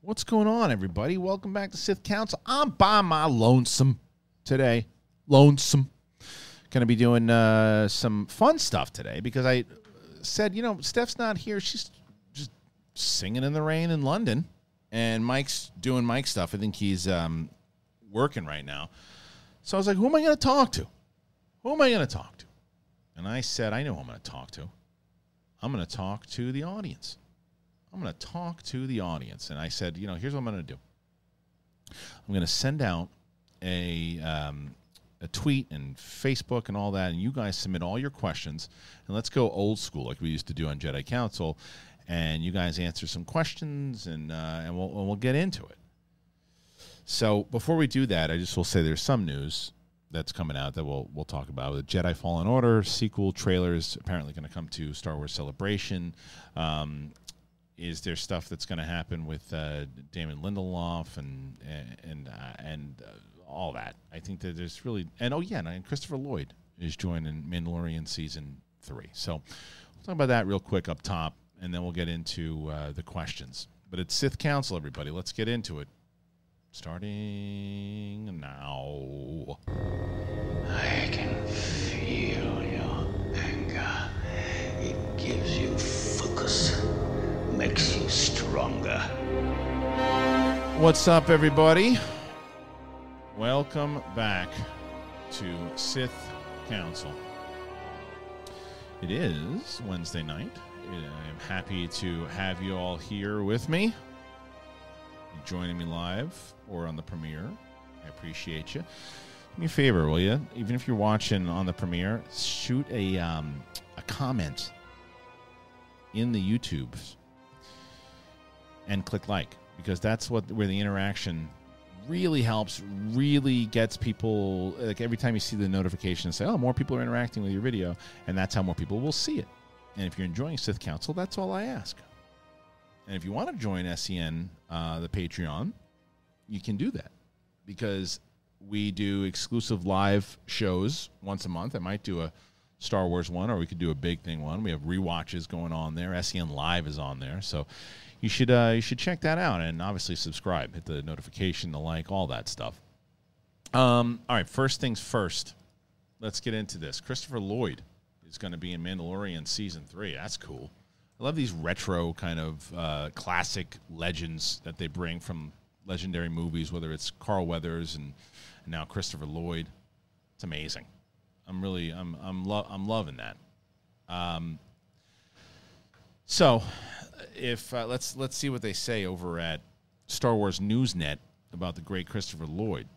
What's going on, everybody? Welcome back to Sith Council. I'm by my lonesome today. Lonesome. Going to be doing some fun stuff today because I said, Steph's not here. She's just singing in the rain in London. And Mike's doing Mike stuff. I think he's working right now. So I was like, who am I going to talk to? Who am I going to talk to? And I said, I know who I'm going to talk to. I'm going to talk to the audience. I'm going to talk to the audience. And I said, here's what I'm going to do. I'm going to send out a tweet and Facebook and all that, and you guys submit all your questions. And let's go old school like we used to do on Jedi Council. And you guys answer some questions, and we'll get into it. So before we do that, I just will say there's some news that's coming out that we'll talk about. The Jedi Fallen Order sequel trailers apparently going to come to Star Wars Celebration. Is there stuff that's going to happen with Damon Lindelof and all that? I think that there's really and Christopher Lloyd is joining Mandalorian season 3. So we'll talk about that real quick up top, and then we'll get into the questions. But it's Sith Council, everybody. Let's get into it. Starting now. I can feel your anger. It gives you focus, makes you stronger. What's up, everybody? Welcome back to Sith Council. It is Wednesday night. I'm happy to have you all here with me, joining me live or on the premiere. I appreciate you. Do me a favor, will you? Even if you're watching on the premiere, shoot a comment in the YouTubes and click like, because that's where the interaction really helps, really gets people, like every time you see the notification, say, oh, more people are interacting with your video, and that's how more people will see it. And if you're enjoying Sith Council, that's all I ask. And if you want to join SEN, the Patreon, you can do that, because we do exclusive live shows once a month. I might do a Star Wars one, or we could do a big thing one. We have rewatches going on there. SEN Live is on there, so you should check that out, and obviously subscribe, hit the notification, the like, all that stuff. All right, first things first. Let's get into this. Christopher Lloyd is going to be in Mandalorian season 3. That's cool. I love these retro kind of classic legends that they bring from legendary movies, whether it's Carl Weathers and now Christopher Lloyd. It's amazing. I'm loving that. So, if let's see what they say over at Star Wars Newsnet about the great Christopher Lloyd.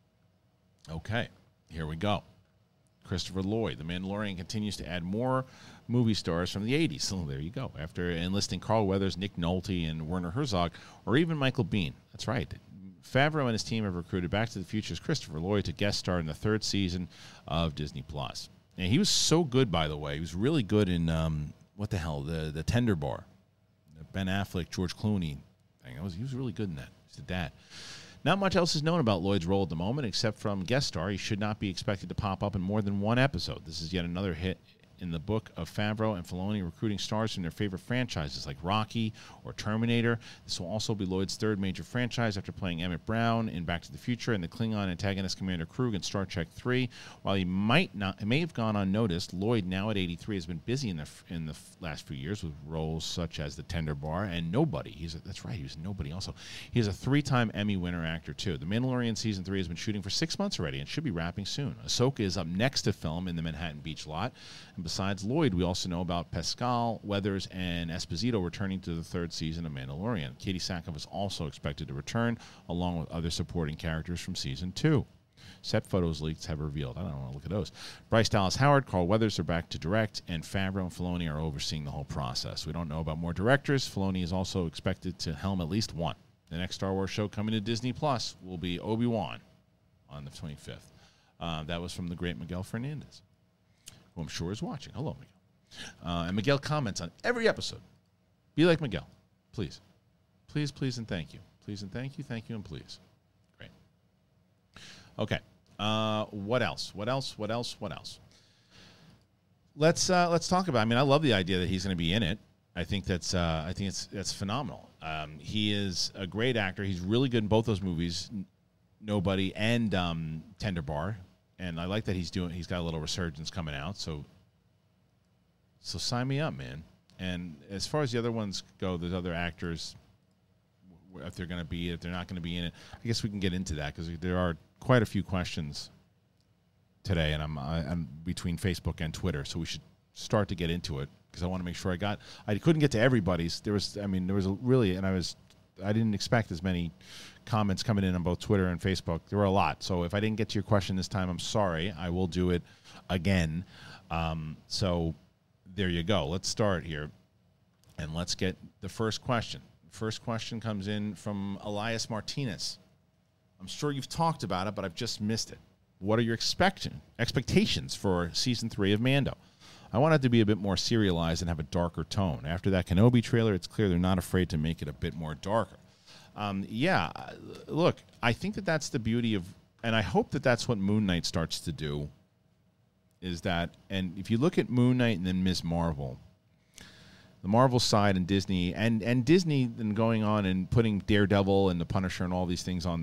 Okay, here we go. Christopher Lloyd, The Mandalorian, continues to add more movie stars from the 80s. So there you go. After enlisting Carl Weathers, Nick Nolte, and Werner Herzog, or even Michael Biehn. That's right. Favreau and his team have recruited Back to the Future's Christopher Lloyd to guest star in the 3rd season of Disney+. And he was so good, by the way. He was really good in, the Tender Bar. The Ben Affleck, George Clooney thing. He was really good in that. He's the dad. Not much else is known about Lloyd's role at the moment, except from guest star. He should not be expected to pop up in more than one episode. This is yet another hit in the book of Favreau and Filoni recruiting stars from their favorite franchises like Rocky or Terminator. This will also be Lloyd's 3rd major franchise after playing Emmett Brown in Back to the Future and the Klingon antagonist Commander Krug in Star Trek 3. While he may have gone unnoticed, Lloyd, now at 83, has been busy in the last few years with roles such as The Tender Bar and Nobody. That's right, he was Nobody also. He is a 3-time Emmy winner actor, too. The Mandalorian Season 3 has been shooting for 6 months already and should be wrapping soon. Ahsoka is up next to film in the Manhattan Beach lot. And besides Lloyd, we also know about Pascal, Weathers, and Esposito returning to the 3rd season of Mandalorian. Katie Sackhoff is also expected to return, along with other supporting characters from Season 2. Set photos leaks have revealed. I don't want to look at those. Bryce Dallas Howard, Carl Weathers are back to direct, and Favreau and Filoni are overseeing the whole process. We don't know about more directors. Filoni is also expected to helm at least one. The next Star Wars show coming to Disney Plus will be Obi-Wan on the 25th. That was from the great Miguel Fernandez, who I'm sure is watching. Hello, Miguel. And Miguel comments on every episode. Be like Miguel. Please. Please, please, and thank you. Please and thank you, and please. Great. Okay. What else? Let's talk about. I mean, I love the idea that he's going to be in it. I think that's phenomenal. He is a great actor. He's really good in both those movies, Nobody and Tender Bar. And I like that he's got a little resurgence coming out. So sign me up, man. And as far as the other ones go, there's other actors, if they're going to be, if they're not going to be in it. I guess we can get into that because there are quite a few questions today, and I'm between Facebook and Twitter, so we should start to get into it because I want to make sure I couldn't get to everybody's. There was I didn't expect as many comments coming in on both Twitter and Facebook. There were a lot. So if I didn't get to your question this time, I'm sorry. I will do it again. So there you go. Let's start here, and let's get the first question. First question comes in from Elias Martinez. I'm sure you've talked about it, but I've just missed it. What are your expectations for Season 3 of Mando? I want it to be a bit more serialized and have a darker tone. After that Kenobi trailer, it's clear they're not afraid to make it a bit more darker. Look, I think that's the beauty of, and I hope that's what Moon Knight starts to do, is that, and if you look at Moon Knight and then Ms. Marvel, the Marvel side and Disney, and Disney then going on and putting Daredevil and the Punisher and all these things on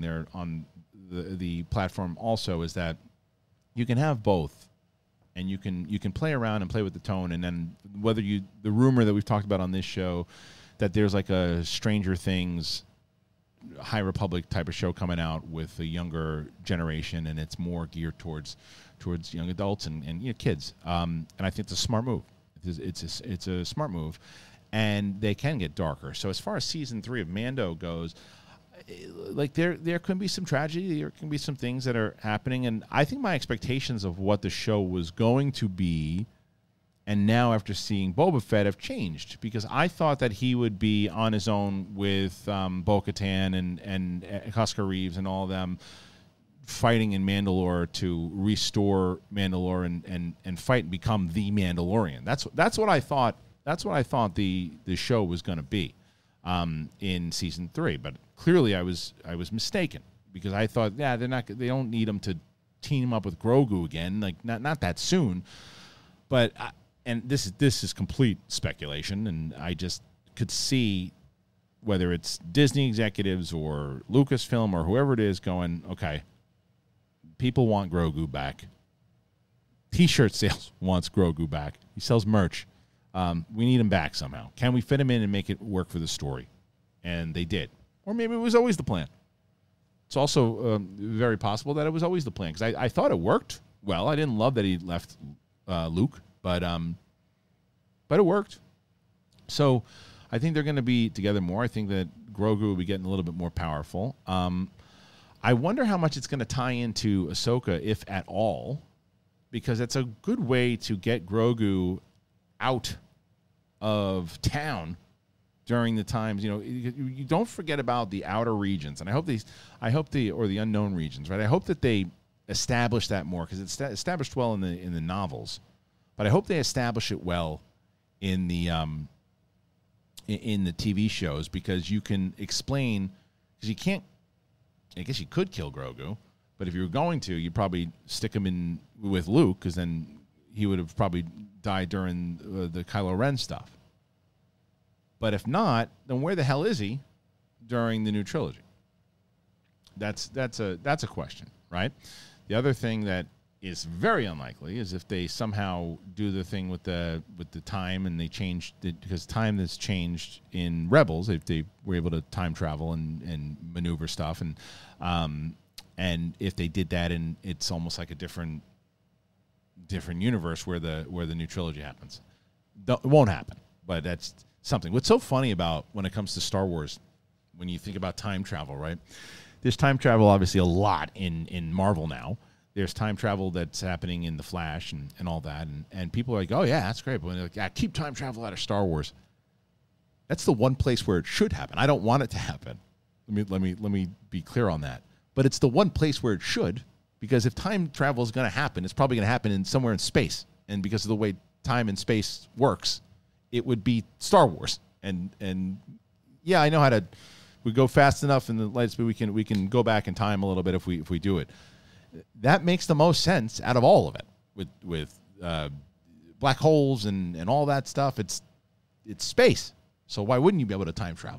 the platform also, is that you can have both, and you can play around and play with the tone, and then the rumor that we've talked about on this show that there's like a Stranger Things High Republic type of show coming out with a younger generation, and it's more geared towards young adults and kids. And I think it's a smart move. It's a smart move, and they can get darker. So as far as Season 3 of Mando goes, like there can be some tragedy, there can be some things that are happening, and I think my expectations of what the show was going to be, and now after seeing Boba Fett, have changed, because I thought that he would be on his own with Bo-Katan and Oscar Reeves and all of them fighting in Mandalore to restore Mandalore and fight and become the Mandalorian. That's what I thought. That's what I thought the show was going to be in Season 3. But clearly, I was mistaken, because I thought, they don't need him to team him up with Grogu again, like not that soon. But and this is complete speculation, and I just could see whether it's Disney executives or Lucasfilm or whoever it is going, okay, people want Grogu back. T-shirt sales wants Grogu back. He sells merch. We need him back somehow. Can we fit him in and make it work for the story? And they did. Or maybe it was always the plan. It's also very possible that it was always the plan, because I thought it worked well. I didn't love that he left Luke, but it worked. So I think they're going to be together more. I think that Grogu will be getting a little bit more powerful. I wonder how much it's going to tie into Ahsoka, if at all, because it's a good way to get Grogu out of town during the times. You don't forget about the outer regions, and I hope the unknown regions, right? I hope that they establish that more, because it's established well in the novels, but I hope they establish it well in the TV shows, because you can explain, because you can't. I guess you could kill Grogu, but if you were going to, you'd probably stick him in with Luke, because then he would have probably died during the Kylo Ren stuff. But if not, then where the hell is he during the new trilogy? That's a question, right? The other thing that is very unlikely is if they somehow do the thing with the time, and they changed it, because time has changed in Rebels. If they were able to time travel and maneuver stuff, and if they did that, and it's almost like a different universe where the new trilogy happens. It won't happen, but that's something. What's so funny about when it comes to Star Wars, when you think about time travel, right? There's time travel obviously a lot in Marvel now. There's time travel that's happening in The Flash and all that. And people are like, oh, yeah, that's great. But when they're like, keep time travel out of Star Wars. That's the one place where it should happen. I don't want it to happen. Let me be clear on that. But it's the one place where it should, because if time travel is going to happen, it's probably going to happen somewhere in space. And because of the way time and space works, it would be Star Wars. And yeah, I know how to. We go fast enough in the light speed. We can go back in time a little bit if we do it. That makes the most sense out of all of it, with black holes and all that stuff. It's space, so why wouldn't you be able to time travel?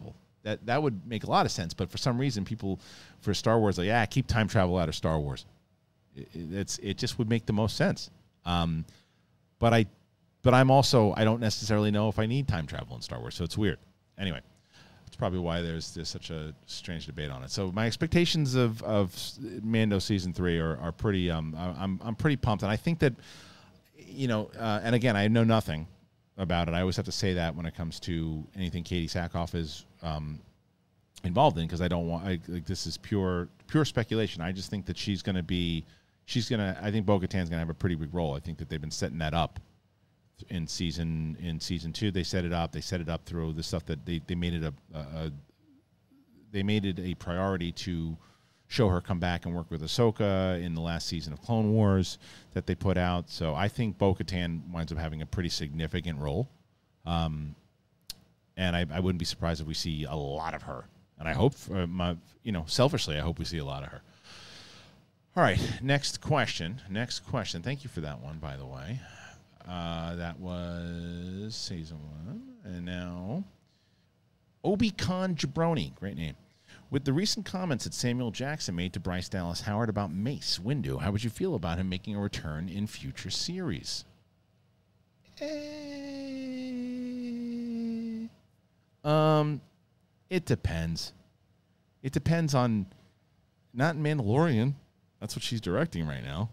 That would make a lot of sense. But for some reason, people for Star Wars, like, keep time travel out of Star Wars. It just would make the most sense. But I'm also, I don't necessarily know if I need time travel in Star Wars, so it's weird. Anyway, that's probably why there's such a strange debate on it. So my expectations of Mando season 3 are pretty. I'm pretty pumped, and I think that, and again, I know nothing about it. I always have to say that when it comes to anything Katie Sackhoff is involved in, because I don't want. This is pure speculation. I just think that she's going to be. I think Bo-Katan's going to have a pretty big role. I think that they've been setting that up in season 2. They set it up. They set it up through the stuff that they made it they made it a priority to show her come back and work with Ahsoka in the last season of Clone Wars that they put out. So I think Bo-Katan winds up having a pretty significant role. And I wouldn't be surprised if we see a lot of her. And I hope, selfishly, I hope we see a lot of her. All right, next question. Thank you for that one, by the way. That was season 1. And now, Obi-Con Jabroni, great name. With the recent comments that Samuel Jackson made to Bryce Dallas Howard about Mace Windu, how would you feel about him making a return in future series? It depends. It depends on, not Mandalorian. That's what she's directing right now.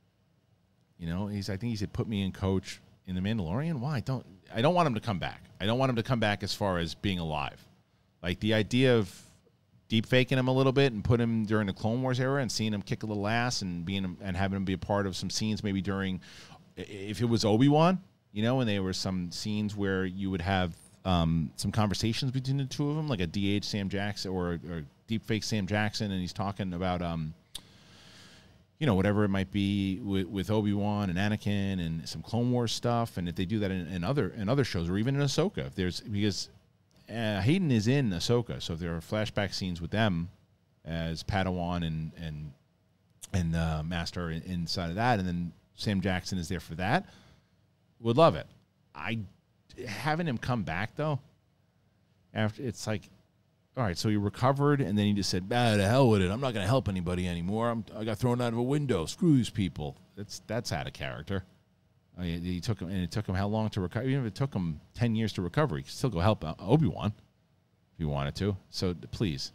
I think he said, put me in coach in The Mandalorian. Why? I don't want him to come back. I don't want him to come back as far as being alive. Like the idea of deep faking him a little bit and put him during the Clone Wars era and seeing him kick a little ass and having him be a part of some scenes maybe during, if it was Obi-Wan, and there were some scenes where you would have some conversations between the two of them, like a DH Sam Jackson or deep fake Sam Jackson, and he's talking about whatever it might be with Obi-Wan and Anakin and some Clone Wars stuff. And if they do that in other shows or even in Ahsoka, because Hayden is in Ahsoka, so if there are flashback scenes with them as Padawan and Master inside of that, and then Sam Jackson is there for that, would love it. Having him come back though, after it's like, all right, so he recovered, and then he just said, "To hell with it. I'm not going to help anybody anymore. I got thrown out of a window. Screw these people." That's out of character. It took him how long to recover? Even if it took him 10 years to recover, he could still go help Obi-Wan if he wanted to. So please,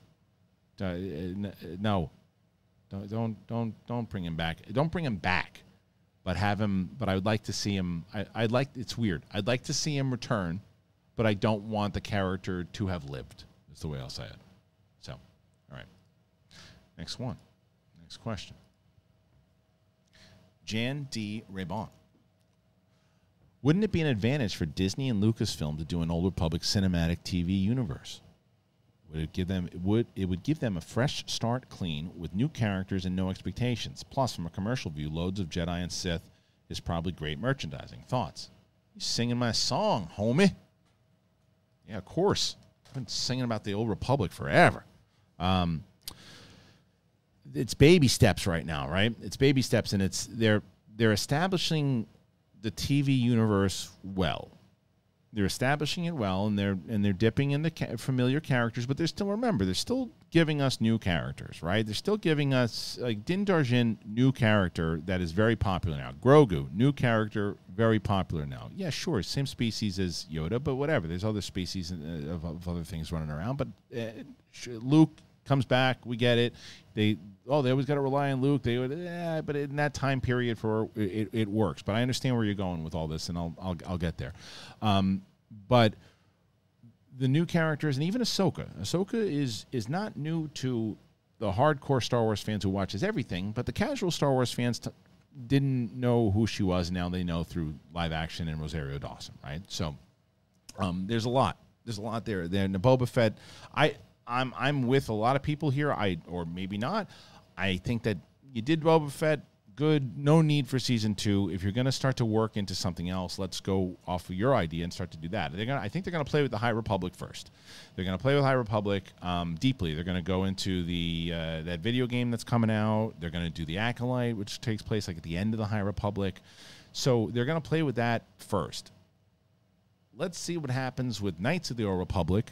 no, don't bring him back. Don't bring him back, but have him. But I would like to see him. It's weird. I'd like to see him return, but I don't want the character to have lived. That's the way I'll say it. So, all right. Next question. Jan D. Raybon. Wouldn't it be an advantage for Disney and Lucasfilm to do an Old Republic cinematic TV universe? It would give them a fresh start, clean, with new characters and no expectations. Plus, from a commercial view, loads of Jedi and Sith is probably great merchandising. Thoughts? You're singing my song, homie. Yeah, of course. I've been singing about the Old Republic forever. It's baby steps right now, right? It's baby steps, and they're establishing the TV universe well. They're establishing it well, and they're dipping into familiar characters, but they're still giving us new characters, right? They're still giving us, like, Din Djarin, new character that is very popular now. Grogu, new character, very popular now. Yeah, sure, same species as Yoda, but whatever. There's other species of other things running around. But Luke comes back. We get it. They always got to rely on Luke. But in that time period it works. But I understand where you're going with all this, and I'll get there. But the new characters, and even Ahsoka. Ahsoka is not new to the hardcore Star Wars fans who watches everything, but the casual Star Wars fans didn't know who she was. Now they know through live action and Rosario Dawson, right? So there's a lot. There's a lot there. Then the Boba Fett, I'm with a lot of people here. Or maybe not. I think that you did Boba Fett. Good. No need for season 2. If you're going to start to work into something else, let's go off of your idea and start to do that. I think they're going to play with the High Republic first. They're going to play with High Republic deeply. They're going to go into that video game that's coming out. They're going to do the Acolyte, which takes place like at the end of the High Republic. So they're going to play with that first. Let's see what happens with Knights of the Old Republic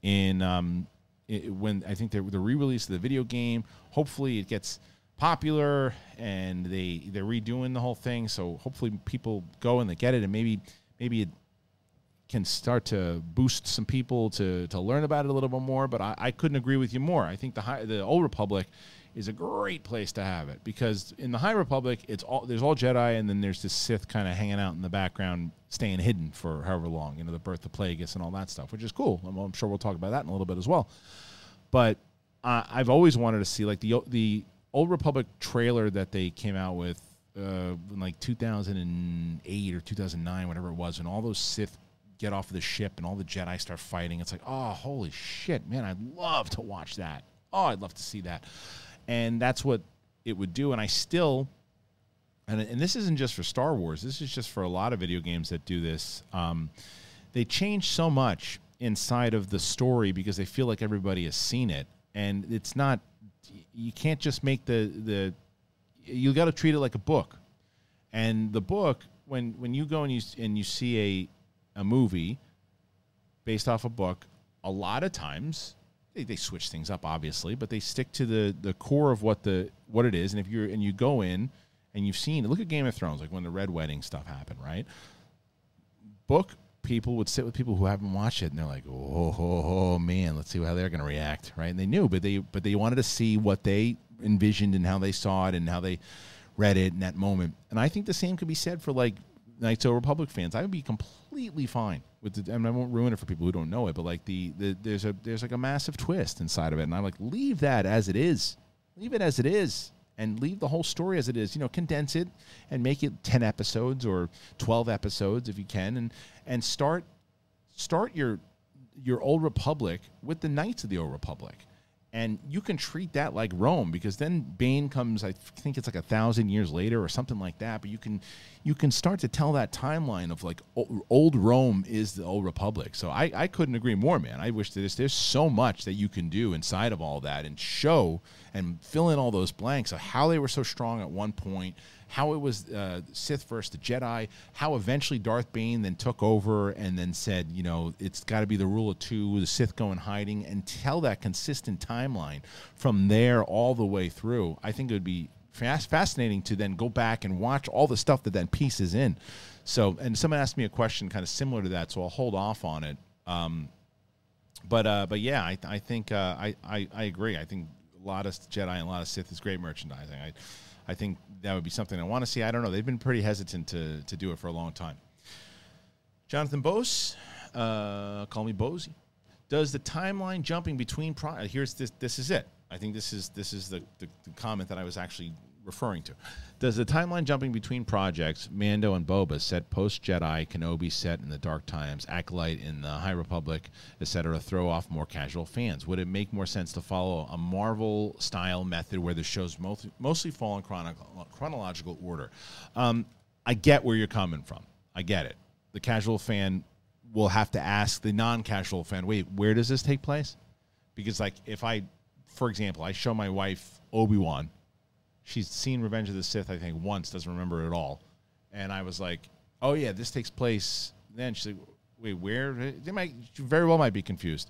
in when I think the re-release of the video game. Hopefully it gets popular and they're redoing the whole thing. So hopefully people go and they get it, and maybe it can start to boost some people to learn about it a little bit more. But I couldn't agree with you more. I think the Old Republic is a great place to have it, because in the High Republic there's all Jedi, and then there's this Sith kind of hanging out in the background, staying hidden for however long, the birth of Plagueis and all that stuff, which is cool. I'm sure we'll talk about that in a little bit as well. But I've always wanted to see, like, the Old Republic trailer that they came out with in like 2008 or 2009, whatever it was, and all those Sith get off of the ship and all the Jedi start fighting. It's like, oh, holy shit, man, I'd love to watch that. Oh, I'd love to see that. And that's what it would do. And I still, and this isn't just for Star Wars, this is just for a lot of video games that do this. They change so much inside of the story because they feel like everybody has seen it. And it's not, you can't just make you got to treat it like a book. And the book, when you go and you see a movie based off a book, a lot of times they switch things up, obviously, but they stick to the core of what it is. And if you go in and you've seen, look at Game of Thrones, like when the Red Wedding stuff happened, right? Book people would sit with people who haven't watched it, and they're like, oh man, let's see how they're going to react, right? And they knew, but they wanted to see what they envisioned and how they saw it and how they read it in that moment. And I think the same could be said for like Knights of the Republic fans. I would be completely fine with it. I mean, I won't ruin it for people who don't know it, but like there's like a massive twist inside of it, and I'm like, leave that as it is. Leave it as it is. And leave the whole story as it is. Condense it and make it 10 episodes or 12 episodes if you can, and start your Old Republic with the Knights of the Old Republic. And you can treat that like Rome, because then Bane comes, I think it's like 1,000 years later or something like that. But you can start to tell that timeline of like old Rome is the Old Republic. So I couldn't agree more, man. I wish there's so much that you can do inside of all that and show and fill in all those blanks of how they were so strong at one point, how it was Sith versus the Jedi, how eventually Darth Bane then took over and then said, it's got to be the rule of two, the Sith go in hiding, and tell that consistent timeline from there all the way through. I think it would be fascinating to then go back and watch all the stuff that then pieces in. So, and someone asked me a question kind of similar to that, so I'll hold off on it. But yeah, I think I agree. I think a lot of Jedi and a lot of Sith is great merchandising. I think that would be something I want to see. I don't know. They've been pretty hesitant to do it for a long time. Jonathan Bose, call me Bosey. Does the timeline jumping between here's this? This is it. I think this is the comment that I was actually referring to. Does the timeline jumping between projects, Mando and Boba, set post-Jedi, Kenobi set in the Dark Times, Acolyte in the High Republic, etc., throw off more casual fans? Would it make more sense to follow a Marvel-style method where the shows mostly fall in chronological order? I get where you're coming from. I get it. The casual fan will have to ask the non-casual fan, wait, where does this take place? Because, like, for example, I show my wife Obi-Wan. She's seen Revenge of the Sith, I think, once, doesn't remember it at all. And I was like, oh, yeah, this takes place. Then she's like, wait, where? She very well might be confused.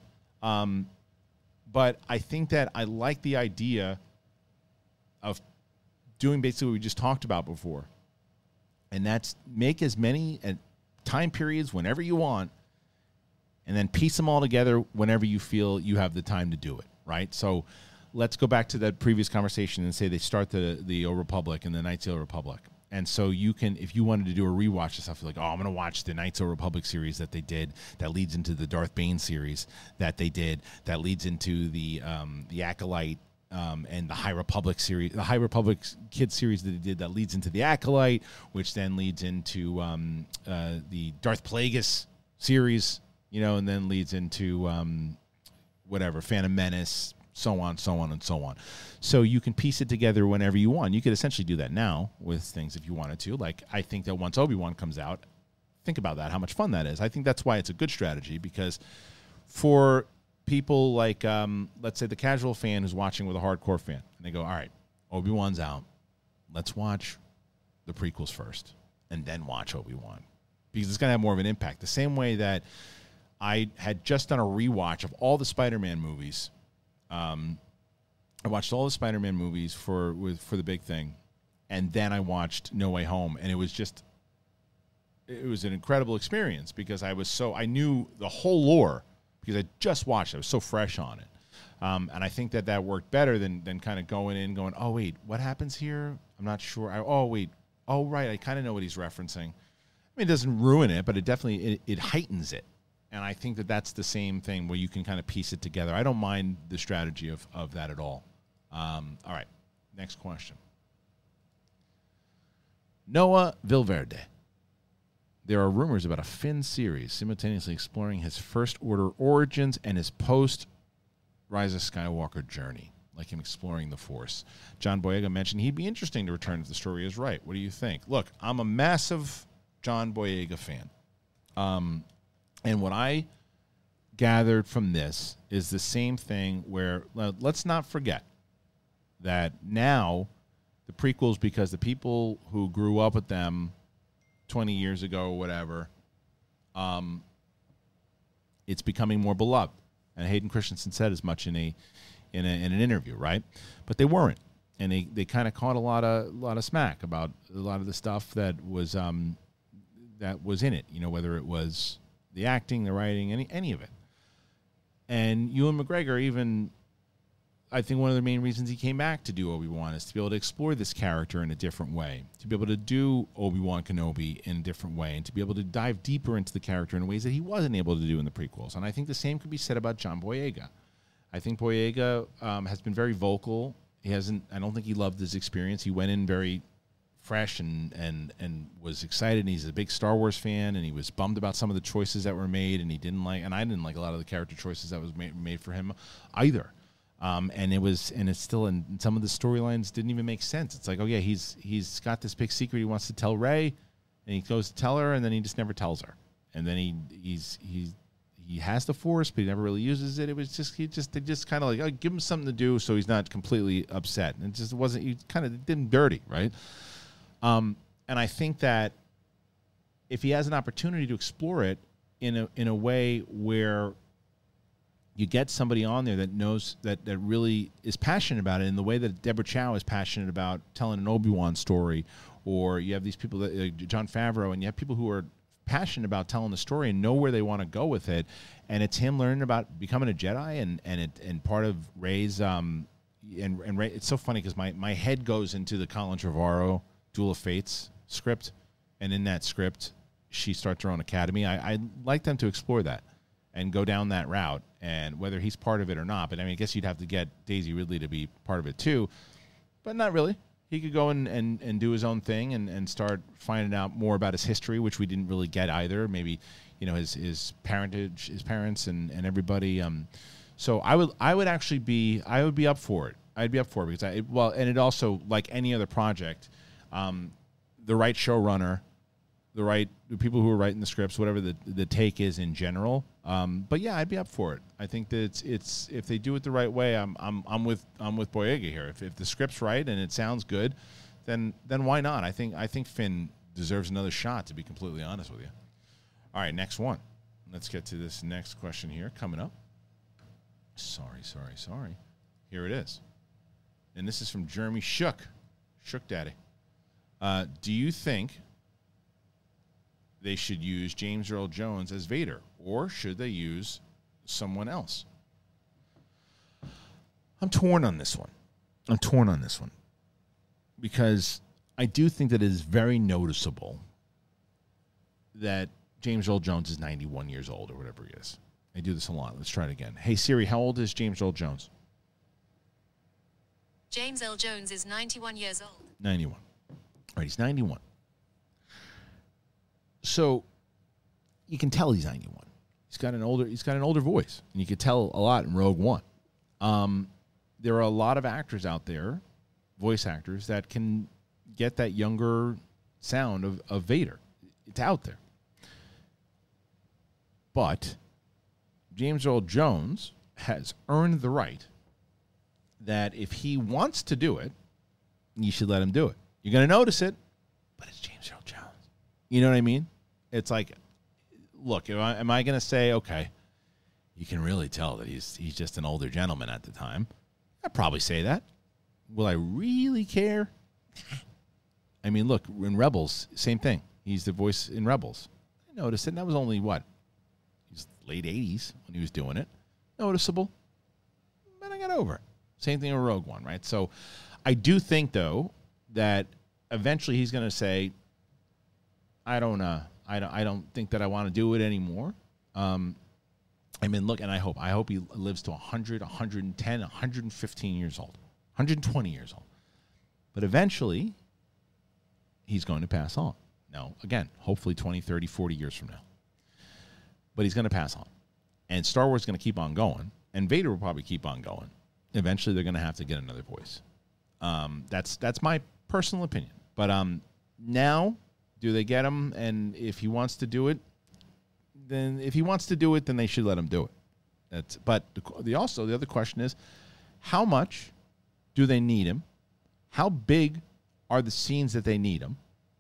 But I think that I like the idea of doing basically what we just talked about before. And that's make as many time periods whenever you want, and then piece them all together whenever you feel you have the time to do it, right? So let's go back to that previous conversation and say they start the Old Republic and the Knights of the Old Republic. And so you can, if you wanted to do a rewatch of stuff, you're like, oh, I'm going to watch the Knights of the Republic series that they did, that leads into the Darth Bane series that they did, that leads into the Acolyte and the High Republic series, the High Republic Kids series that they did, that leads into the Acolyte, which then leads into the Darth Plagueis series, and then leads into Phantom Menace, so on, so on, and so on. So you can piece it together whenever you want. You could essentially do that now with things if you wanted to. Like, I think that once Obi-Wan comes out, think about that, how much fun that is. I think that's why it's a good strategy, because for people like, let's say the casual fan who's watching with a hardcore fan, and they go, all right, Obi-Wan's out. Let's watch the prequels first and then watch Obi-Wan, because it's going to have more of an impact. The same way that I had just done a rewatch of all the Spider-Man movies. I watched all the Spider-Man movies for the big thing, and then I watched No Way Home, and it was an incredible experience because I knew the whole lore because I just watched it. I was so fresh on it. And I think that worked better than kind of going, oh, wait, what happens here? I'm not sure. Oh, right, I kind of know what he's referencing. I mean, it doesn't ruin it, but it definitely it heightens it. And I think that's the same thing where you can kind of piece it together. I don't mind the strategy of that at all. All right, next question. Noah Vilverde. There are rumors about a Finn series simultaneously exploring his First Order origins and his post-Rise of Skywalker journey, like him exploring the Force. John Boyega mentioned he'd be interesting to return if the story is right. What do you think? Look, I'm a massive John Boyega fan. And what I gathered from this is the same thing where, let's not forget that now the prequels, because the people who grew up with them 20 years ago or whatever, it's becoming more beloved. And Hayden Christensen said as much in an interview, right? But they weren't. And they kind of caught a lot of smack about a lot of the stuff that was in it, whether it was the acting, the writing, any of it. And Ewan McGregor, even, I think one of the main reasons he came back to do Obi-Wan is to be able to explore this character in a different way, to be able to do Obi-Wan Kenobi in a different way, and to be able to dive deeper into the character in ways that he wasn't able to do in the prequels. And I think the same could be said about John Boyega. I think Boyega has been very vocal. I don't think he loved his experience. He went in very fresh and was excited, and he's a big Star Wars fan, and he was bummed about some of the choices that were made, and I didn't like a lot of the character choices that was made for him either. It's still, in some of the storylines didn't even make sense. It's like, oh yeah, he's got this big secret he wants to tell Rey, and he goes to tell her, and then he just never tells her, and then he has the Force, but he never really uses it. It was just they just kind of like, oh, give him something to do so he's not completely upset, and it just wasn't. He kind of did him dirty, right? And I think that if he has an opportunity to explore it in a way where you get somebody on there that knows that really is passionate about it in the way that Deborah Chow is passionate about telling an Obi-Wan story, or you have these people that Jon Favreau, and you have people who are passionate about telling the story and know where they want to go with it, and it's him learning about becoming a Jedi and part of Rey's and Rey. It's so funny because my head goes into the Colin Trevorrow Duel of Fates script, and in that script she starts her own academy. I'd like them to explore that and go down that route, and whether he's part of it or not. But I mean, I guess you'd have to get Daisy Ridley to be part of it too, but not really. He could go and do his own thing and start finding out more about his history, which we didn't really get either. Maybe, his parentage, his parents, and everybody. So I would be up for it. I'd be up for it because and it also, like any other project, the right showrunner, the people who are writing the scripts, whatever the take is in general. But yeah, I'd be up for it. I think that it's if they do it the right way, I'm with Boyega here. If the script's right and it sounds good, then why not? I think Finn deserves another shot, to be completely honest with you. All right, next one. Let's get to this next question here coming up. Sorry. Here it is. And this is from Jeremy Shook Daddy. Do you think they should use James Earl Jones as Vader, or should they use someone else? I'm torn on this one because I do think that it is very noticeable that James Earl Jones is 91 years old or whatever he is. I do this a lot. Let's try it again. Hey, Siri, how old is James Earl Jones? James Earl Jones is 91 years old. 91. All right, he's 91. So you can tell he's 91. He's got an older voice, and you could tell a lot in Rogue One. There are a lot of actors out there, voice actors, that can get that younger sound of Vader. It's out there. But James Earl Jones has earned the right that if he wants to do it, you should let him do it. You're going to notice it, but it's James Earl Jones. You know what I mean? It's like look, am I going to say, okay, you can really tell that he's just an older gentleman at the time? I'd probably say that. Will I really care? I mean, look, in Rebels, same thing. He's the voice in Rebels. I noticed it, and that was only, what? He's late 80s when he was doing it. Noticeable. But I got over it. Same thing with Rogue One, right? So I do think, though, that eventually he's going to say, I don't think that I want to do it anymore. I mean, look, and I hope he lives to 100, 110, 115 years old, 120 years old. But eventually, he's going to pass on. Now, again, hopefully 20, 30, 40 years from now. But he's going to pass on. And Star Wars is going to keep on going. And Vader will probably keep on going. Eventually, they're going to have to get another voice. That's my personal opinion. But now, do they get him? And if he wants to do it, then they should let him do it. But the other question is, how much do they need him? How big are the scenes that they need him?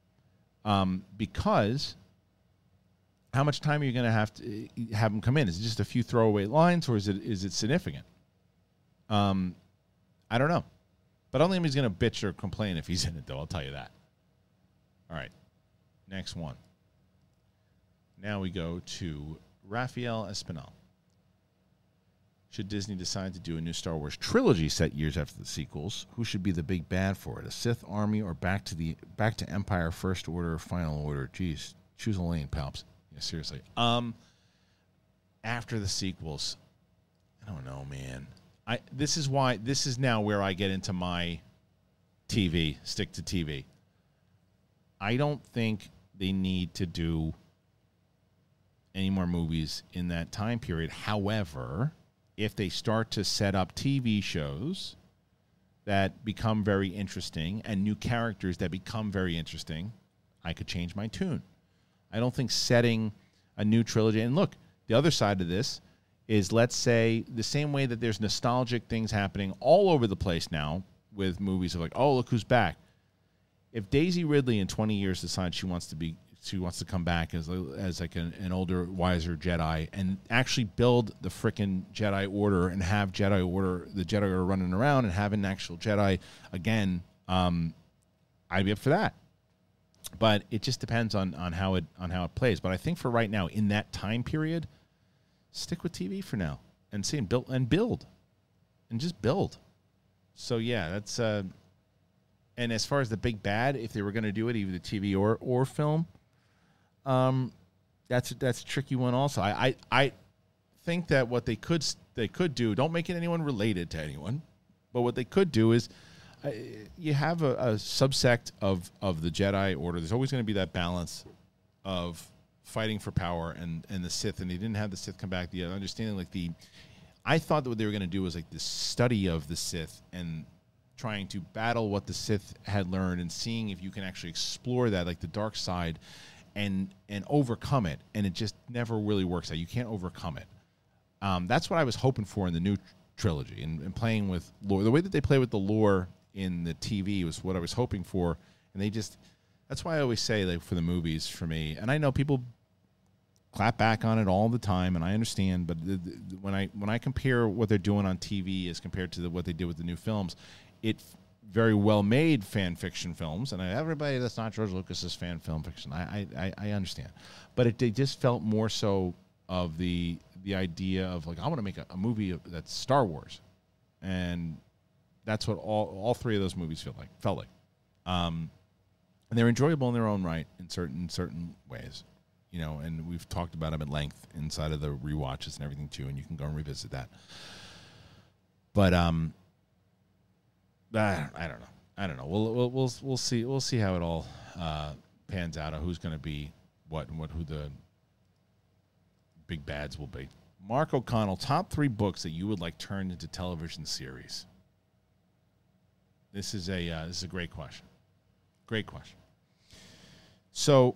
Because how much time are you going to have him come in? Is it just a few throwaway lines, or is it significant? I don't know. But I don't think he's going to bitch or complain if he's in it, though. I'll tell you that. All right. Next one. Now we go to Rafael Espinal. Should Disney decide to do a new Star Wars trilogy set years after the sequels, who should be the big bad for it? A Sith army or back to Empire, First Order, Final Order? Jeez, choose a lane, palps. Yeah, seriously. After the sequels, I don't know, man. This is now where I get into my stick to TV. I don't think they need to do any more movies in that time period. However, if they start to set up TV shows that become very interesting and new characters that become very interesting, I could change my tune. I don't think setting a new trilogy, and look, the other side of this is, let's say, the same way that there's nostalgic things happening all over the place now with movies of like, oh, look who's back. If Daisy Ridley in 20 years decides she wants to come back as like an older, wiser Jedi and actually build the frickin' Jedi Order and have the Jedi Order running around and have an actual Jedi again, I'd be up for that. But it just depends on how it plays. But I think for right now, in that time period, stick with TV for now and see and build and just build. So yeah, that's and as far as the big bad, if they were going to do it, either the TV or film, that's a tricky one also. I think that what they could do, don't make it anyone related to anyone, but what they could do is you have a subsect of the Jedi Order. There's always going to be that balance of fighting for power and the Sith, and they didn't have the Sith come back. The understanding, I thought that what they were going to do was like this study of the Sith and trying to battle what the Sith had learned and seeing if you can actually explore that, like the dark side, and overcome it. And it just never really works out. You can't overcome it. That's what I was hoping for in the new trilogy and playing with lore. The way that they play with the lore in the TV was what I was hoping for. And that's why I always say, like, for the movies, for me, and I know people clap back on it all the time, and I understand, but when I compare what they're doing on TV as compared to what they did with the new films, it's very well-made fan fiction films, and everybody that's not George Lucas's fan film fiction, I understand. But they just felt more so of the idea of, like, I want to make a movie that's Star Wars. And that's what all three of those movies felt like. And they're enjoyable in their own right in certain ways. You know, and we've talked about them at length inside of the rewatches and everything too, and you can go and revisit that. But I don't know. We'll see. We'll see how it all pans out. Who's going to be what and who the big bads will be. Mark O'Connell, top 3 books that you would like turned into television series. This is a great question. Great question. So,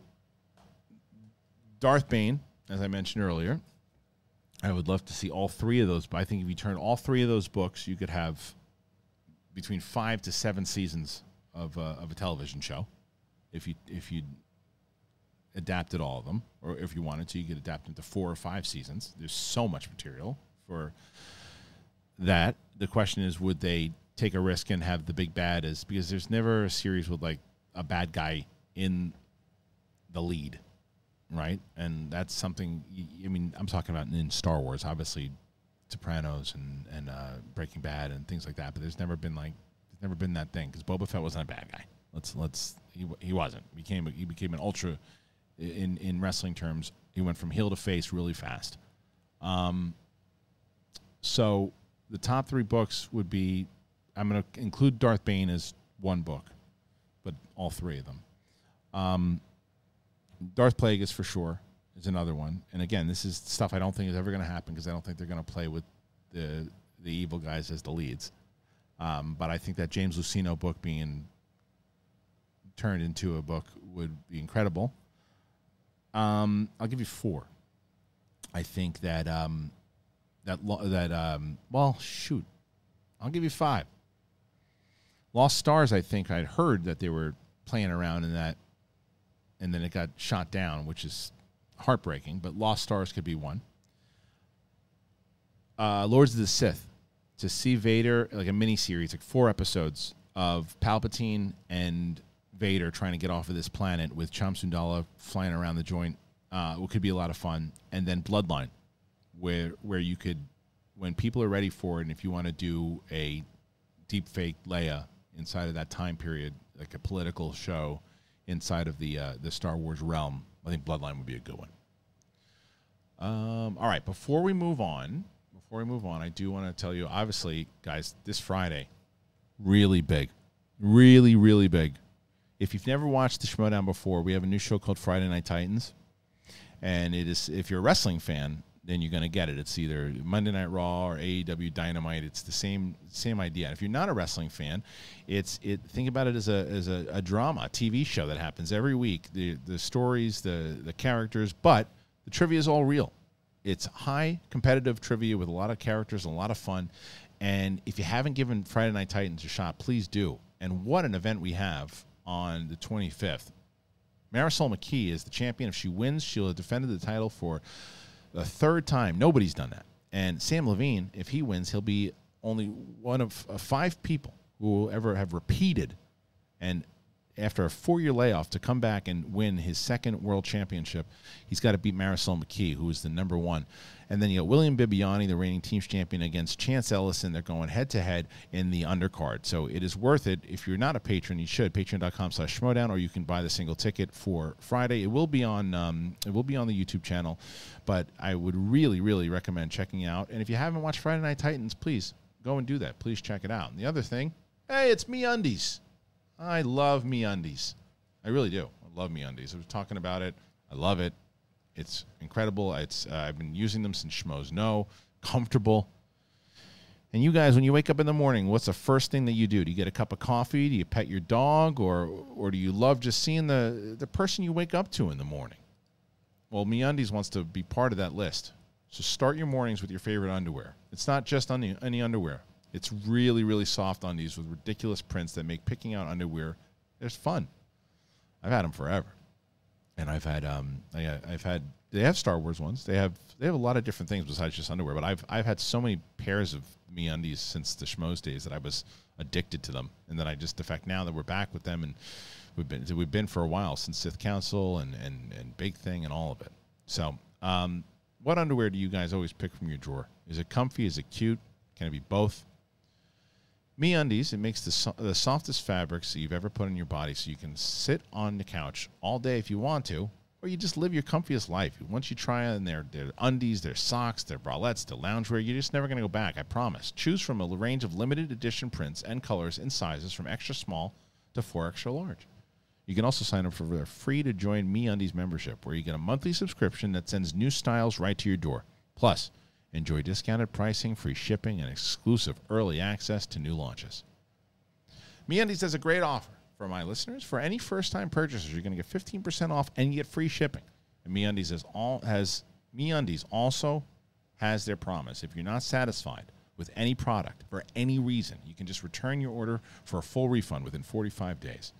Darth Bane, as I mentioned earlier, I would love to see all 3 of those. But I think if you turn all 3 of those books, you could have between 5 to 7 seasons of a television show. If you adapted all of them, or if you wanted to, you could adapt them to 4 or 5 seasons. There's so much material for that. The question is, would they take a risk and have the big bad because there's never a series with like a bad guy in the lead, right? And that's something, I mean, I'm talking about in Star Wars, obviously Sopranos and Breaking Bad and things like that, but there's never been that thing, because Boba Fett wasn't a bad guy. He wasn't. He became an ultra in wrestling terms. He went from heel to face really fast. So the top 3 books would be, I'm going to include Darth Bane as one book, but all 3 of them. Darth Plagueis for sure is another one. And again, this is stuff I don't think is ever going to happen, because I don't think they're going to play with the evil guys as the leads. But I think that James Luceno book being turned into a book would be incredible. I'll give you 4. I think that well, shoot, I'll give you 5. Lost Stars, I think I'd heard that they were playing around in that, and then it got shot down, which is heartbreaking, but Lost Stars could be one. Lords of the Sith, to see Vader, like a mini-series, like 4 episodes of Palpatine and Vader trying to get off of this planet with Cham Sundala flying around the joint, could be a lot of fun. And then Bloodline, where you could, when people are ready for it, and if you want to do a deep fake Leia inside of that time period, like a political show inside of the Star Wars realm, I think Bloodline would be a good one. All right, before we move on, I do want to tell you, obviously, guys, this Friday, really big, really, really big. If you've never watched the Schmodown before, we have a new show called Friday Night Titans, and it is, if you're a wrestling fan, then you're going to get it. It's either Monday Night Raw or AEW Dynamite. It's the same idea. If you're not a wrestling fan, think about it as a drama, a TV show that happens every week. The stories, the characters, but the trivia is all real. It's high competitive trivia with a lot of characters and a lot of fun. And if you haven't given Friday Night Titans a shot, please do. And what an event we have on the 25th. Marisol McKee is the champion. If she wins, she'll have defended the title for the 3rd time. Nobody's done that. And Sam Levine, if he wins, he'll be only one of 5 people who will ever have repeated, and after a 4-year layoff, to come back and win his 2nd world championship. He's got to beat Marisol McKee, who is the number 1. And then you got William Bibiani, the reigning team's champion, against Chance Ellison. They're going head-to-head in the undercard. So it is worth it. If you're not a patron, you should. Patreon.com/Schmodown, or you can buy the single ticket for Friday. It will be on the YouTube channel, but I would really, really recommend checking out. And if you haven't watched Friday Night Titans, please go and do that. Please check it out. And the other thing, hey, it's MeUndies. I love MeUndies. I really do. I love MeUndies. I was talking about it. I love it. It's incredible. I've been using them since Schmoes Know. Comfortable. And you guys, when you wake up in the morning, what's the first thing that you do? Do you get a cup of coffee? Do you pet your dog? Or do you love just seeing the person you wake up to in the morning? Well, MeUndies wants to be part of that list. So start your mornings with your favorite underwear. It's not just any underwear. It's really, really soft undies with ridiculous prints that make picking out underwear, it's fun. I've had them forever. And I've had they have Star Wars ones. They have a lot of different things besides just underwear, but I've had so many pairs of MeUndies since the Schmoes days that I was addicted to them. And then the fact now that we're back with them, and we've been for a while, since Sith Council and Big Thing and all of it. So, what underwear do you guys always pick from your drawer? Is it comfy? Is it cute? Can it be both? MeUndies, it makes the softest fabrics that you've ever put on your body, so you can sit on the couch all day if you want to, or you just live your comfiest life. Once you try on their undies, their socks, their bralettes, their loungewear, you're just never going to go back, I promise. Choose from a range of limited edition prints and colors and sizes from extra small to 4 extra large. You can also sign up for their free-to-join MeUndies membership, where you get a monthly subscription that sends new styles right to your door. Plus, enjoy discounted pricing, free shipping, and exclusive early access to new launches. MeUndies has a great offer for my listeners. For any first-time purchasers, you're going to get 15% off and you get free shipping. And MeUndies MeUndies also has their promise. If you're not satisfied with any product for any reason, you can just return your order for a full refund within 45 days.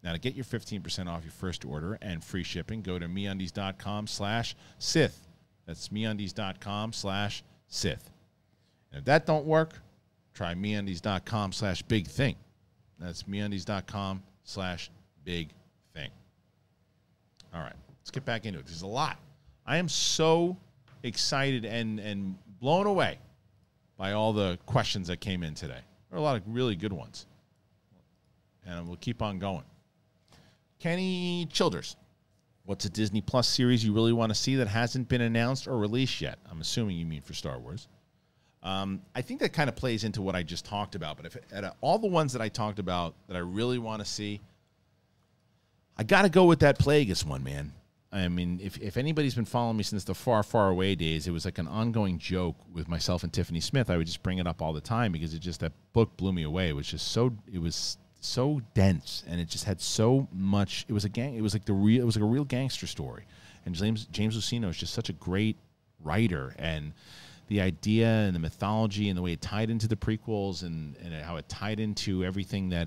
Now, to get your 15% off your first order and free shipping, go to MeUndies.com/Sith. That's MeUndies.com/Sith. And if that don't work, try MeUndies.com/BigThing. That's MeUndies.com/BigThing. All right, let's get back into it. There's a lot. I am so excited and blown away by all the questions that came in today. There are a lot of really good ones. And we'll keep on going. Kenny Childers, what's a Disney Plus series you really want to see that hasn't been announced or released yet? I'm assuming you mean for Star Wars. I think that kind of plays into what I just talked about. But if all the ones that I talked about that I really want to see, I got to go with that Plagueis one, man. I mean, if anybody's been following me since the Far, Far Away days, it was like an ongoing joke with myself and Tiffany Smith. I would just bring it up all the time because that book blew me away. It was just so dense, and it just had so much. It was like a real gangster story. And James Luceno is just such a great writer, and the idea and the mythology and the way it tied into the prequels and how it tied into everything that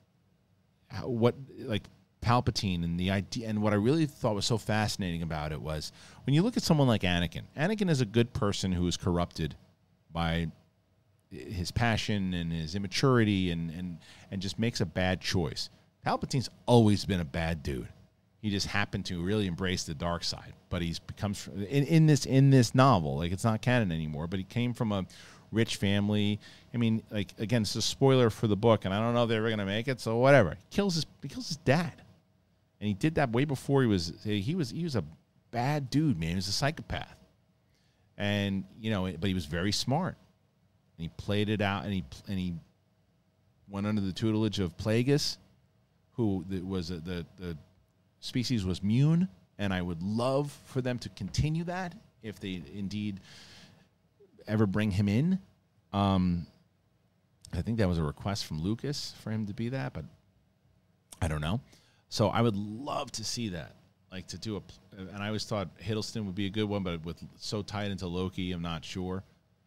Palpatine and the idea, and what I really thought was so fascinating about it was when you look at someone like Anakin. Anakin is a good person who is corrupted by his passion and his immaturity and just makes a bad choice. Palpatine's always been a bad dude. He just happened to really embrace the dark side, but he's becomes in this novel, like it's not canon anymore, but he came from a rich family. I mean, like, again, it's a spoiler for the book, and I don't know if they're ever going to make it, so whatever. He kills his dad. And he did that way before he was a bad dude, man. He was a psychopath. And, but he was very smart. And he played it out, and he went under the tutelage of Plagueis, who was the species was Mune, and I would love for them to continue that if they indeed ever bring him in. I think that was a request from Lucas for him to be that, but I don't know. So I would love to see that, like to do and I always thought Hiddleston would be a good one, but with so tied into Loki, I'm not sure.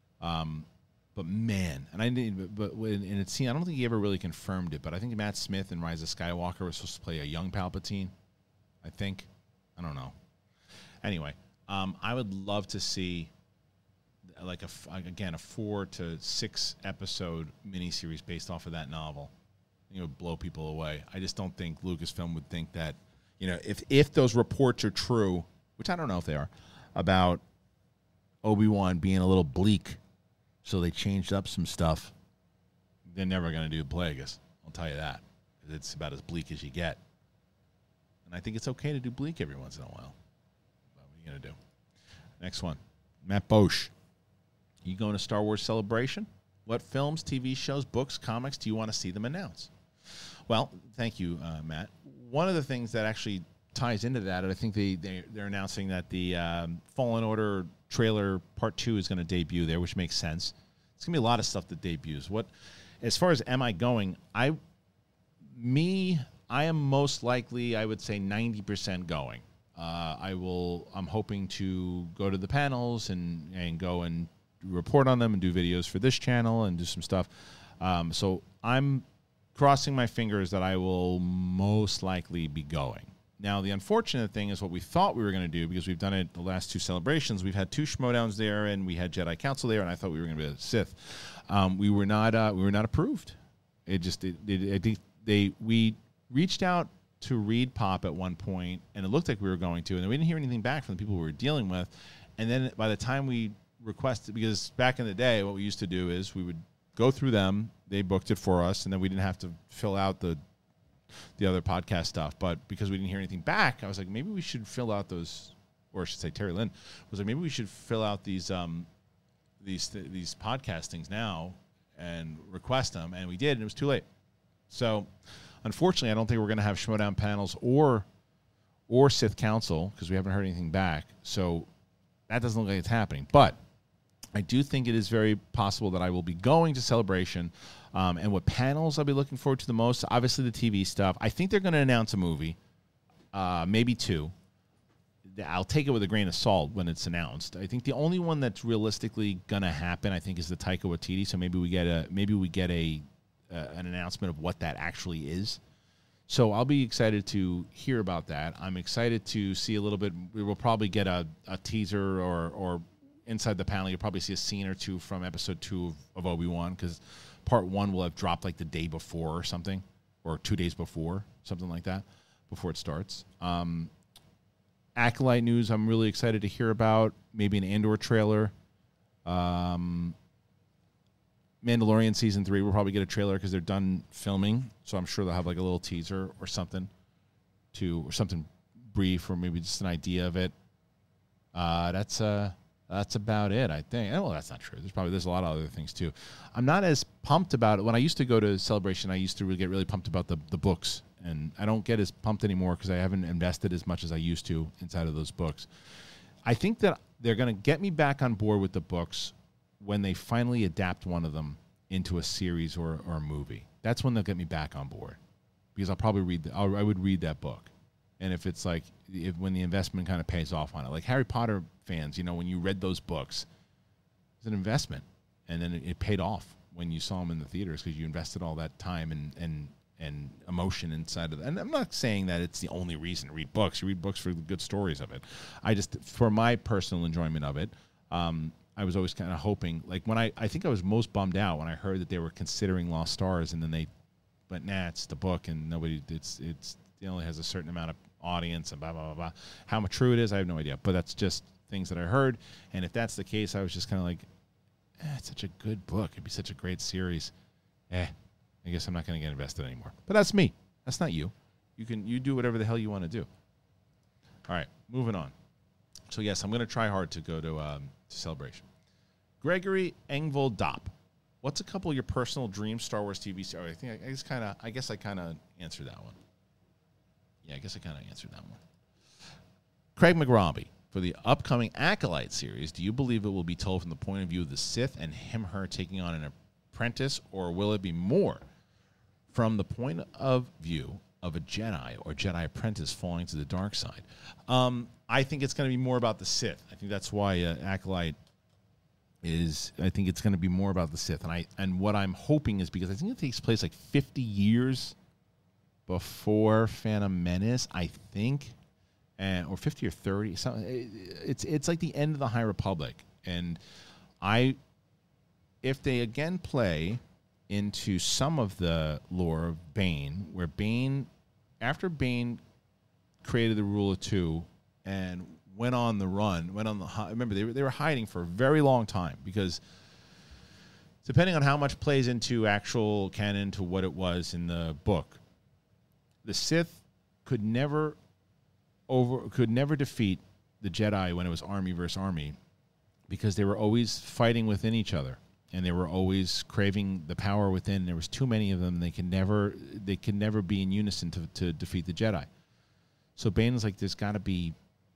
But man, and I don't think he ever really confirmed it, but I think Matt Smith in Rise of Skywalker was supposed to play a young Palpatine. I think, I don't know. Anyway, I would love to see like a 4 to 6 episode miniseries based off of that novel. It would blow people away. I just don't think Lucasfilm would think that, if those reports are true, which I don't know if they are, about Obi-Wan being a little bleak, so they changed up some stuff, they're never going to do Plagueis. I'll tell you that. It's about as bleak as you get. And I think it's okay to do bleak every once in a while. What are you going to do? Next one. Matt Bosch. You going to Star Wars Celebration? What films, TV shows, books, comics do you want to see them announce? Well, thank you, Matt. One of the things that actually ties into that, and I think they're announcing that the Fallen Order trailer Part 2 is going to debut there, which makes sense. It's going to be a lot of stuff that debuts. As far as am I going, I am most likely, I would say 90% going. I'm hoping to go to the panels and go and report on them and do videos for this channel and do some stuff. So I'm crossing my fingers that I will most likely be going. Now, the unfortunate thing is what we thought we were going to do, because we've done it the last 2 celebrations. We've had 2 Schmoedowns there, and we had Jedi Council there, and I thought we were going to be a Sith. We were not approved. We reached out to Reed Pop at one point, and it looked like we were going to, and then we didn't hear anything back from the people we were dealing with. And then by the time we requested, because back in the day, what we used to do is we would go through them, they booked it for us, and then we didn't have to fill out the other podcast stuff. But because we didn't hear anything back, I was like, maybe we should fill out those, or I should say Terry Lynn was like, maybe we should fill out these podcast things now and request them, and we did, and it was too late. So unfortunately, I don't think we're going to have Schmoedown panels or Sith Council, because we haven't heard anything back. So that doesn't look like it's happening. But I do think it is very possible that I will be going to Celebration. And what panels I'll be looking forward to the most, obviously the TV stuff. I think they're going to announce a movie, maybe 2. I'll take it with a grain of salt when it's announced. I think the only one that's realistically going to happen, I think, is the Taika Waititi. So maybe we get an announcement of what that actually is. So I'll be excited to hear about that. I'm excited to see a little bit. We will probably get a teaser or inside the panel. You'll probably see a scene or two from episode 2 of Obi-Wan, because part 1 will have dropped like the day before or something, or 2 days before, something like that, before it starts. Acolyte news I'm really excited to hear about. Maybe an Andor trailer. Mandalorian season 3, we'll probably get a trailer because they're done filming, so I'm sure they'll have like a little teaser or something brief, or maybe just an idea of it. That's about it, I think. Well, that's not true. There's a lot of other things too. I'm not as pumped about it. When I used to go to Celebration, I used to really get really pumped about the books, and I don't get as pumped anymore because I haven't invested as much as I used to inside of those books. I think that they're going to get me back on board with the books when they finally adapt one of them into a series or a movie. That's when they'll get me back on board, because I'll probably I would read that book. And if it's like, when the investment kind of pays off on it, like Harry Potter fans, when you read those books, it's an investment, and then it paid off when you saw them in the theaters, because you invested all that time and emotion inside of it. And I'm not saying that it's the only reason to read books. You read books for the good stories of it. For my personal enjoyment of it, I was always kind of hoping, like when I think I was most bummed out when I heard that they were considering Lost Stars, and then but it's the book, and it only has a certain amount of audience, and blah, blah, blah, blah. How much true it is, I have no idea, but that's just things that I heard. And if that's the case, I was just kind of like, it's such a good book. It'd be such a great series. I guess I'm not going to get invested anymore. But that's me. That's not you. You do whatever the hell you want to do. All right, moving on. So yes, I'm going to try hard to go to Celebration. Gregory Engvall Dopp. What's a couple of your personal dream Star Wars TV series? I guess I kind of answered that one. Yeah, I guess I kind of answered that one. Craig McRobbie. For the upcoming Acolyte series, do you believe it will be told from the point of view of the Sith and her taking on an apprentice, or will it be more from the point of view of a Jedi or Jedi apprentice falling to the dark side? I think it's going to be more about the Sith. I think that's why Acolyte is. I think it's going to be more about the Sith, and what I'm hoping is, because I think it takes place like 50 years before Phantom Menace, I think, or 50 or 30. It's like the end of the High Republic, and if they again play into some of the lore of Bane, where after Bane created the Rule of Two and went on the run, remember they were hiding for a very long time, because depending on how much plays into actual canon to what it was in the book, the Sith could never defeat the Jedi when it was army versus army, because they were always fighting within each other, and they were always craving the power within. There was too many of them. They could never be in unison to defeat the Jedi. So Bane's like, there's got to be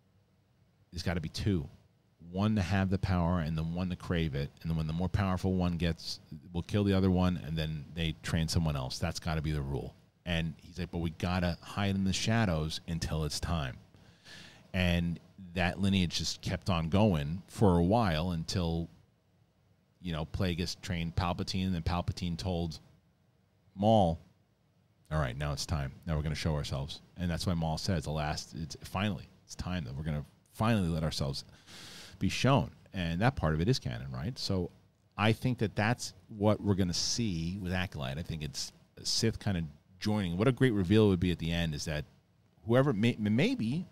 two. One to have the power, and then one to crave it. And then when the more powerful one will kill the other one, and then they train someone else. That's got to be the rule. And he's like, but we got to hide in the shadows until it's time. And that lineage just kept on going for a while until, Plagueis trained Palpatine, and then Palpatine told Maul, all right, now it's time. Now we're going to show ourselves. And that's why Maul says it's time that we're going to finally let ourselves be shown. And that part of it is canon, right? So I think that that's what we're going to see with Acolyte. I think it's Sith kind of joining. What a great reveal it would be at the end is that whoever, maybe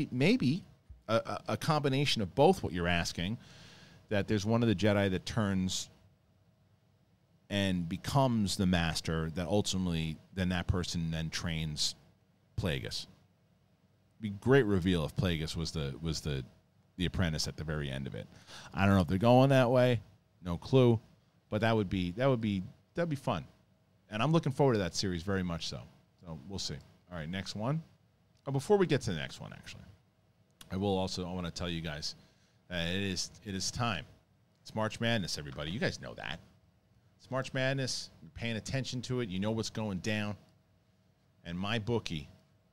a combination of both what you're asking, that there's one of the Jedi that turns and becomes the master, that ultimately then that person then trains Plagueis. Be great reveal if Plagueis was the apprentice at the very end of it. I don't know if they're going that way, no clue, but that'd be fun. And I'm looking forward to that series very much so. So we'll see. All right, next one. Oh, before we get to the next one, actually, I want to tell you guys that it is time. It's March Madness, everybody. You guys know that. It's March Madness. You're paying attention to it. You know what's going down. And MyBookie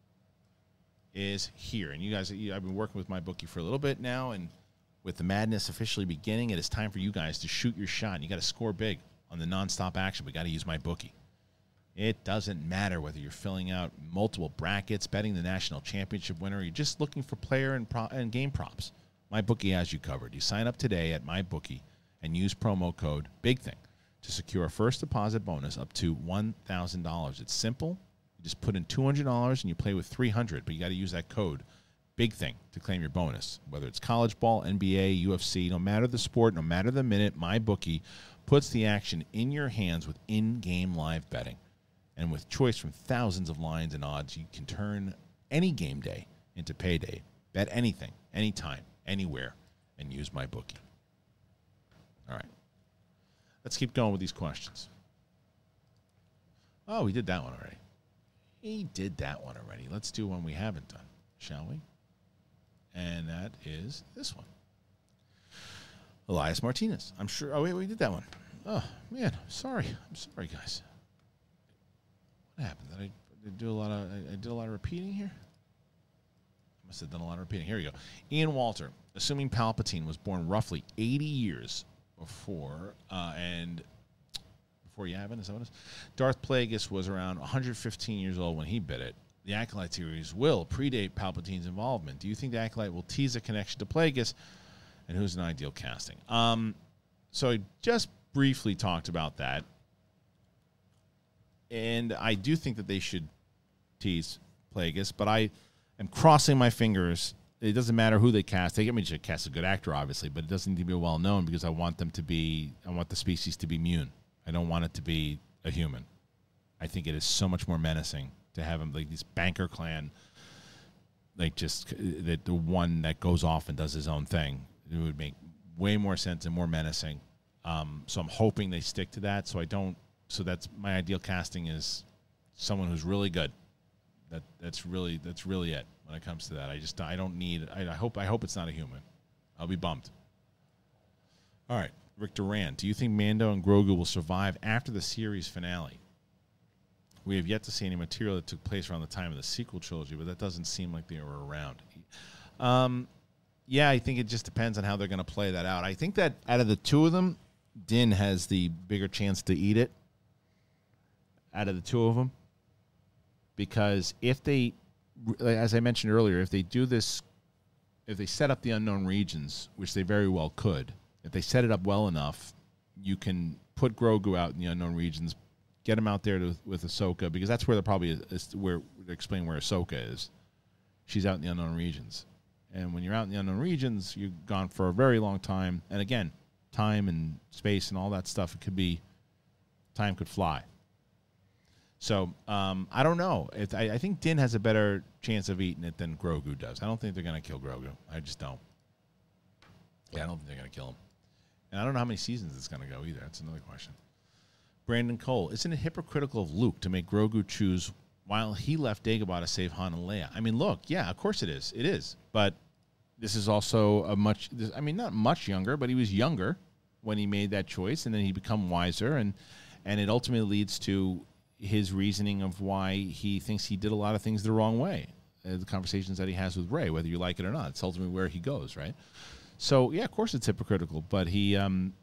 is here. And you guys, I've been working with MyBookie for a little bit now, and with the madness officially beginning, it is time for you guys to shoot your shot. And you got to score big on the nonstop action. We got to use MyBookie. It doesn't matter whether you're filling out multiple brackets, betting the national championship winner, or you're just looking for player and game props. MyBookie has you covered. You sign up today at MyBookie and use promo code BIGTHING to secure a first deposit bonus up to $1,000. It's simple. You just put in $200 and you play with $300, but you got to use that code BIGTHING to claim your bonus. Whether it's college ball, NBA, UFC, no matter the sport, no matter the minute, MyBookie puts the action in your hands with in-game live betting. And with choice from thousands of lines and odds, you can turn any game day into payday. Bet anything, anytime, anywhere, and use MyBookie. All right. Let's keep going with these questions. Oh, we did that one already. We did that one already. Let's do one we haven't done, shall we? And that is this one. Elias Martinez. I'm sure. Oh, wait, we did that one. Oh, man. Sorry. I'm sorry, guys. What happened? Did I do a lot of? I did a lot of repeating here. I must have done a lot of repeating. Here we go. Ian Walter, assuming Palpatine was born roughly 80 years before, and before Yavin, is that what it is? Darth Plagueis was around 115 years old when he bit it. The Acolyte series will predate Palpatine's involvement. Do you think the Acolyte will tease a connection to Plagueis? And who's an ideal casting? So I just briefly talked about that. And I do think that they should tease Plagueis, but I am crossing my fingers. It doesn't matter who they cast. They get me to cast a good actor, obviously, but it doesn't need to be well known because I want the species to be immune. I don't want it to be a human. I think it is so much more menacing to have him like this banker clan, like just the one that goes off and does his own thing. It would make way more sense and more menacing. So I'm hoping they stick to that. So that's my ideal casting is someone who's really good. That's really it when it comes to that. I don't need. I hope it's not a human. I'll be bummed. All right, Rick Duran. Do you think Mando and Grogu will survive after the series finale? We have yet to see any material that took place around the time of the sequel trilogy, but that doesn't seem like they were around. Yeah, I think it just depends on how they're going to play that out. I think that out of the two of them, Din has the bigger chance to eat it. Out of the two of them, because if they, as I mentioned earlier, if they do this, if they set up the unknown regions, which they very well could, if they set it up well enough, you can put Grogu out in the unknown regions, get him out there with Ahsoka, because that's where they're probably where they explain where Ahsoka is. She's out in the unknown regions, and when you're out in the unknown regions, you're gone for a very long time. And again, time and space and all that stuff, time could fly. So I don't know. I think Din has a better chance of eating it than Grogu does. I don't think they're going to kill Grogu. I just don't. Yeah, I don't think they're going to kill him. And I don't know how many seasons it's going to go either. That's another question. Brandon Cole, isn't it hypocritical of Luke to make Grogu choose while he left Dagobah to save Han and Leia? I mean, look, yeah, of course it is. It is. But this is also not much younger, but he was younger when he made that choice, and then he become wiser, and it ultimately leads to his reasoning of why he thinks he did a lot of things the wrong way. The conversations that he has with Rey, whether you like it or not, it's ultimately where he goes, right? So yeah, of course it's hypocritical, but he's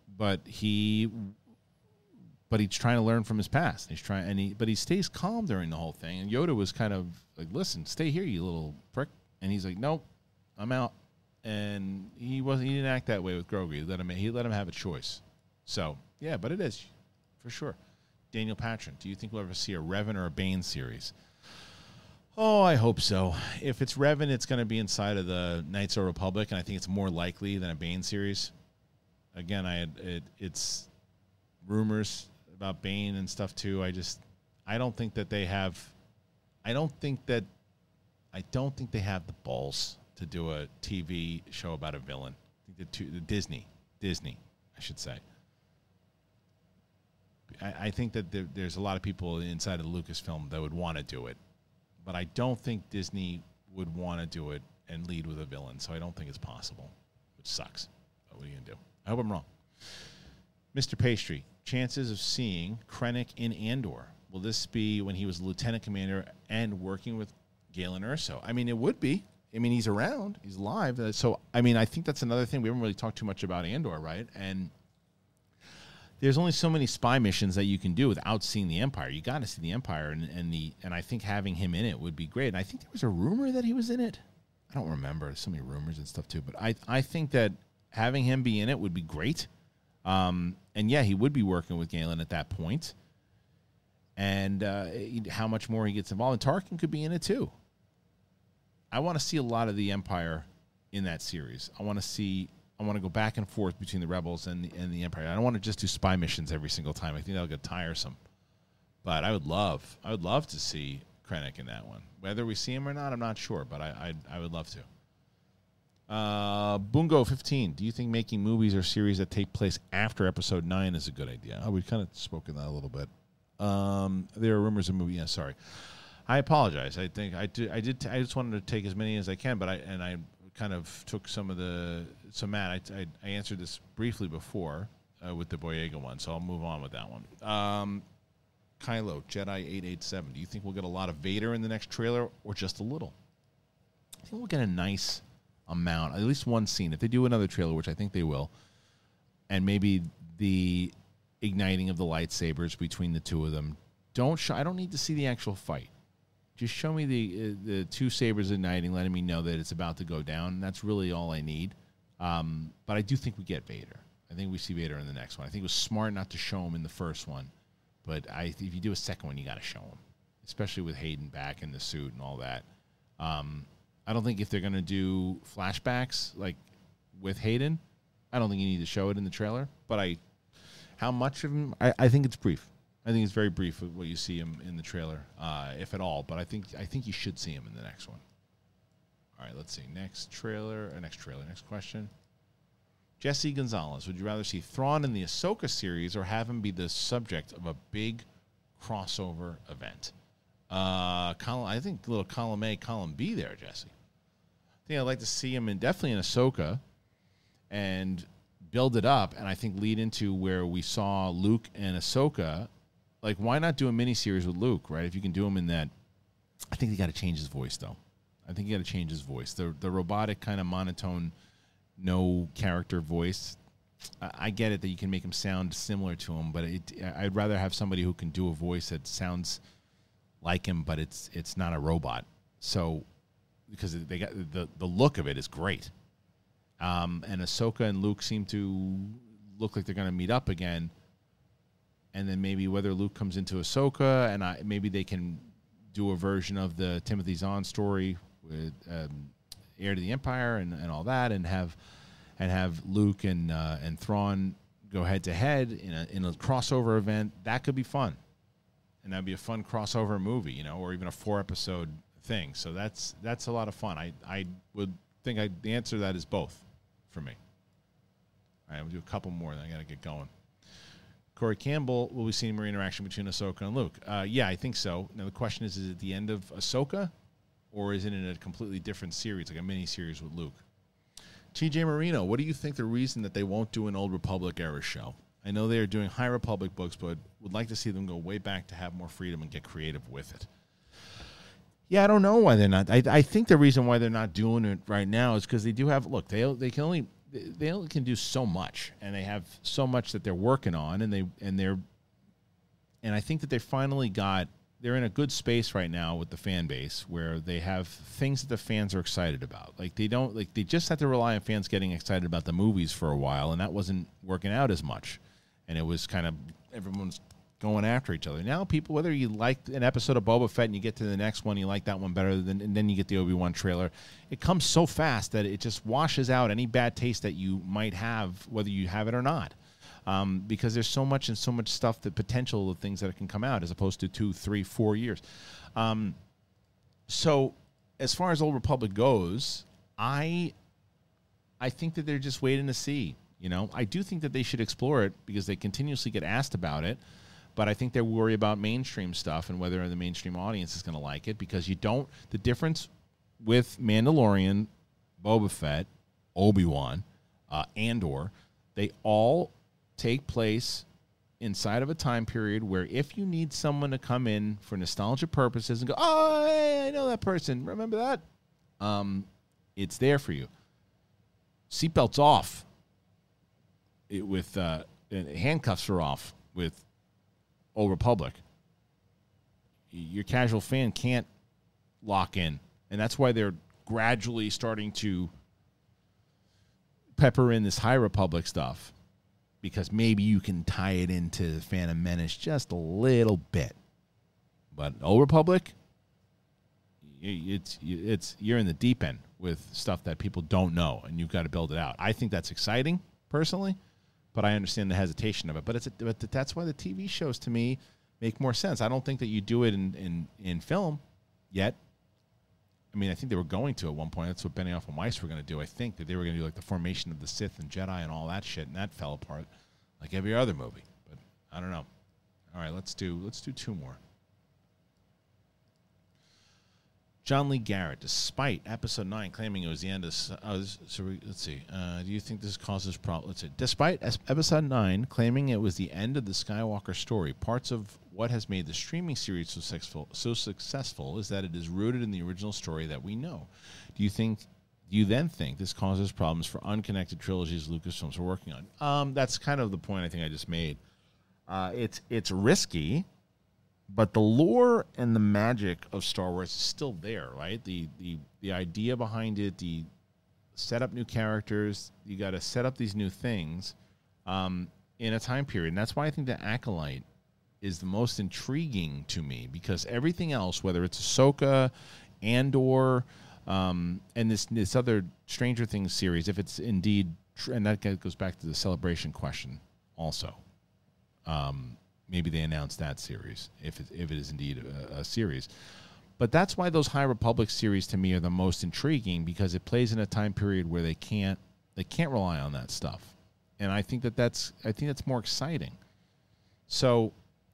trying to learn from his past. But he stays calm during the whole thing. And Yoda was kind of like, "Listen, stay here, you little prick." And he's like, "Nope, I'm out." And he didn't act that way with Grogu. He let him have a choice. So yeah, but it is for sure. Daniel Patron, do you think we'll ever see a Revan or a Bane series? Oh, I hope so. If it's Revan, it's going to be inside of the Knights of the Republic, and I think it's more likely than a Bane series. Again, it's rumors about Bane and stuff too. I don't think they have the balls to do a TV show about a villain. I think Disney, I should say. I think that there's a lot of people inside of Lucasfilm that would want to do it, but I don't think Disney would want to do it and lead with a villain, so I don't think it's possible, which sucks. But what are you going to do? I hope I'm wrong. Mr. Pastry, chances of seeing Krennic in Andor. Will this be when he was lieutenant commander and working with Galen Erso? I mean, it would be. I mean, he's around. He's alive. So, I mean, I think that's another thing. We haven't really talked too much about Andor, right? And there's only so many spy missions that you can do without seeing the Empire. You got to see the Empire, and I think having him in it would be great. And I think there was a rumor that he was in it. I don't remember. There's so many rumors and stuff too, but I think that having him be in it would be great. And yeah, he would be working with Galen at that point. And how much more he gets involved. And Tarkin could be in it too. I want to see a lot of the Empire in that series. I want to go back and forth between the Rebels and the Empire. I don't want to just do spy missions every single time. I think that'll get tiresome. But I would love to see Krennic in that one. Whether we see him or not, I'm not sure, but I would love to. Bungo 15. Do you think making movies or series that take place after Episode 9 is a good idea? Oh, we've kind of spoken that a little bit. There are rumors of movie. Yeah, sorry. I apologize. I think I just wanted to take as many as I can, but I kind of took some Matt. I answered this briefly before with the Boyega one, so I'll move on with that one. Kylo, Jedi 887. Do you think we'll get a lot of Vader in the next trailer or just a little? I think we'll get a nice amount, at least one scene. If they do another trailer, which I think they will, and maybe the igniting of the lightsabers between the two of them. I don't need to see the actual fight. Just show me the two sabers igniting, letting me know that it's about to go down. That's really all I need. But I do think we get Vader. I think we see Vader in the next one. I think it was smart not to show him in the first one. But if you do a second one, you got to show him, especially with Hayden back in the suit and all that. I don't think if they're going to do flashbacks like with Hayden, I don't think you need to show it in the trailer. But how much of him? I think it's brief. I think it's very brief what you see him in the trailer, if at all. But I think you should see him in the next one. All right, let's see. Next question. Jesse Gonzalez, would you rather see Thrawn in the Ahsoka series or have him be the subject of a big crossover event? I think a little column A, column B there, Jesse. I think I'd like to see him definitely in Ahsoka and build it up, and I think lead into where we saw Luke and Ahsoka. Like, why not do a miniseries with Luke, right? If you can do him in that. I think you got to change his voice, though. I think you got to change his voice. The robotic kind of monotone, no character voice. I get it that you can make him sound similar to him, but I'd rather have somebody who can do a voice that sounds like him, but it's not a robot. So, because they got the look of it is great. And Ahsoka and Luke seem to look like they're going to meet up again. And then maybe whether Luke comes into Ahsoka and maybe they can do a version of the Timothy Zahn story with Heir to the Empire and all that, and have Luke and Thrawn go head to head in a crossover event. That could be fun, and that'd be a fun crossover movie, or even a 4-episode thing. So that's a lot of fun. I would think the answer to that is both for me. All right, we'll do a couple more, then I got to get going. Corey Campbell, will we see more interaction between Ahsoka and Luke? Yeah, I think so. Now, the question is it the end of Ahsoka, or is it in a completely different series, like a mini-series with Luke? TJ Marino, what do you think the reason that they won't do an Old Republic era show? I know they are doing High Republic books, but would like to see them go way back to have more freedom and get creative with it. Yeah, I don't know why they're not. I think the reason why they're not doing it right now is because they do have, look, they only can do so much, and they have so much that they're working on, and I think that they finally they're in a good space right now with the fan base where they have things that the fans are excited about. Like they just had to rely on fans getting excited about the movies for a while, and that wasn't working out as much, and it was kind of everyone's going after each other. Now people, whether you like an episode of Boba Fett and you get to the next one, you like that one better, and then you get the Obi-Wan trailer, it comes so fast that it just washes out any bad taste that you might have, whether you have it or not. Because there's so much stuff, the potential of things that can come out as opposed to 2, 3, 4 years. So as far as Old Republic goes, I think that they're just waiting to see. I do think that they should explore it because they continuously get asked about it. But I think they worry about mainstream stuff and whether the mainstream audience is going to like it, because the difference with Mandalorian, Boba Fett, Obi-Wan, Andor, they all take place inside of a time period where if you need someone to come in for nostalgia purposes and go, oh, hey, I know that person, remember that? It's there for you. Seatbelts off with handcuffs are off with Old Republic. Your casual fan can't lock in, and that's why they're gradually starting to pepper in this High Republic stuff, because maybe you can tie it into Phantom Menace just a little bit. But Old Republic, you're in the deep end with stuff that people don't know, and you've got to build it out. I think that's exciting, personally, but I understand the hesitation of it. But that's why the TV shows, to me, make more sense. I don't think that you do it in film yet. I mean, I think they were going to at one point. That's what Benioff and Weiss were going to do. I think that they were going to do like the formation of the Sith and Jedi and all that shit, and that fell apart like every other movie. But I don't know. All right, let's do two more. John Lee Garrett, despite Episode 9 claiming it was the end of... let's see. Do you think this causes problems? Let's see. Despite Episode 9 claiming it was the end of the Skywalker story, parts of what has made the streaming series so successful is that it is rooted in the original story that we know. Do you then think this causes problems for unconnected trilogies Lucasfilms are working on? That's kind of the point I think I just made. It's risky, but the lore and the magic of Star Wars is still there, right? The idea behind it, the set up new characters, you got to set up these new things in a time period. And that's why I think the Acolyte is the most intriguing to me, because everything else, whether it's Ahsoka, Andor, and this other Stranger Things series, if it's indeed, and that goes back to the Celebration question also. Maybe they announced that series, if it is indeed a series. But that's why those High Republic series to me are the most intriguing, because it plays in a time period where they can't rely on that stuff, and I think that's more exciting. So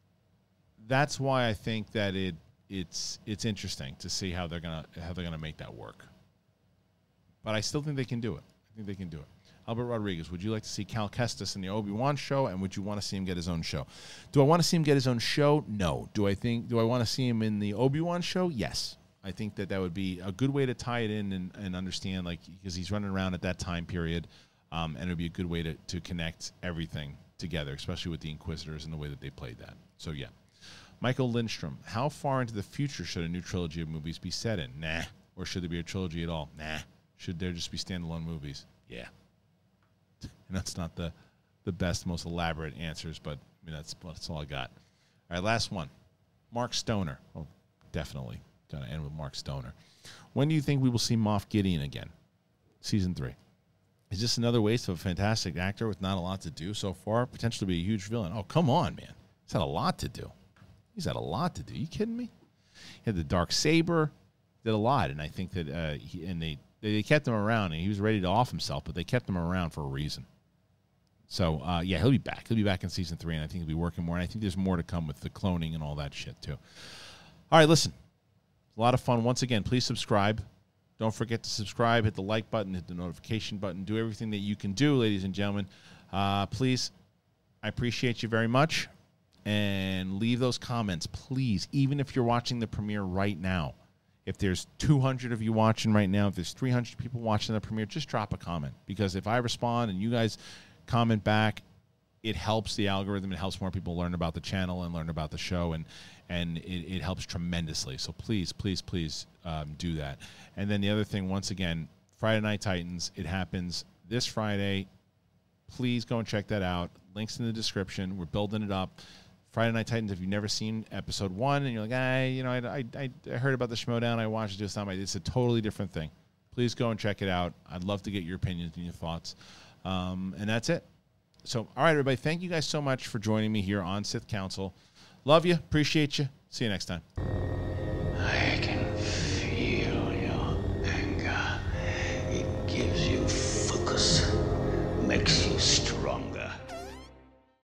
that's why I think that it's interesting to see how they're gonna make that work. But I still think they can do it. I think they can do it. Albert Rodriguez, would you like to see Cal Kestis in the Obi-Wan show, and would you want to see him get his own show? Do I want to see him get his own show? No. Do I want to see him in the Obi-Wan show? Yes. I think that would be a good way to tie it in and understand, like, because he's running around at that time period, and it would be a good way to connect everything together, especially with the Inquisitors and the way that they played that. So, yeah. Michael Lindstrom, how far into the future should a new trilogy of movies be set in? Nah. Or should there be a trilogy at all? Nah. Should there just be standalone movies? Yeah. And that's not the best, most elaborate answers, but I mean that's all I got. All right, last one. Mark Stoner. Oh, definitely got to end with Mark Stoner. When do you think we will see Moff Gideon again? Season 3. Is this another waste of a fantastic actor with not a lot to do so far? Potentially be a huge villain. Oh, come on, man. He's had a lot to do. Are you kidding me? He had the Darksaber. Did a lot, and I think that they kept him around, and he was ready to off himself, but they kept him around for a reason. So, yeah, he'll be back. He'll be back in Season 3, and I think he'll be working more. And I think there's more to come with the cloning and all that shit, too. All right, listen. A lot of fun. Once again, please subscribe. Don't forget to subscribe. Hit the like button. Hit the notification button. Do everything that you can do, ladies and gentlemen. Please, I appreciate you very much. And leave those comments, please, even if you're watching the premiere right now. If there's 200 of you watching right now, if there's 300 people watching the premiere, just drop a comment. Because if I respond and you guys comment back, it helps the algorithm. It helps more people learn about the channel and learn about the show, and it helps tremendously. So please, please, please do that. And then the other thing, once again, Friday Night Titans, it happens this Friday. Please go and check that out. Links in the description. We're building it up. Friday Night Titans, if you've never seen episode 1 and you're like, I heard about the Schmodown, I watched it, it's a totally different thing. Please go and check it out. I'd love to get your opinions and your thoughts. And that's it. So, all right, everybody, thank you guys so much for joining me here on Sith Council. Love you. Appreciate you. See you next time. I can feel your anger. It gives you focus, makes you strong.